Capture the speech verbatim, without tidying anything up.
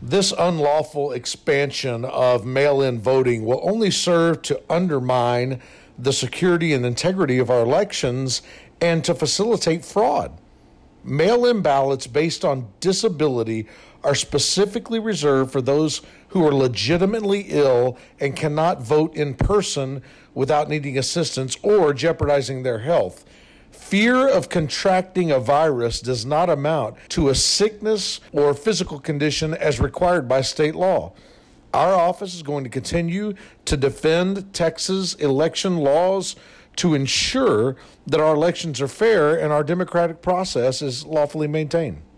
This unlawful expansion of mail-in voting will only serve to undermine the security and integrity of our elections and to facilitate fraud. Mail-in ballots based on disability are specifically reserved for those who are legitimately ill and cannot vote in person without needing assistance or jeopardizing their health. Fear of contracting a virus does not amount to a sickness or physical condition as required by state law. Our office is going to continue to defend Texas election laws to ensure that our elections are fair and our democratic process is lawfully maintained.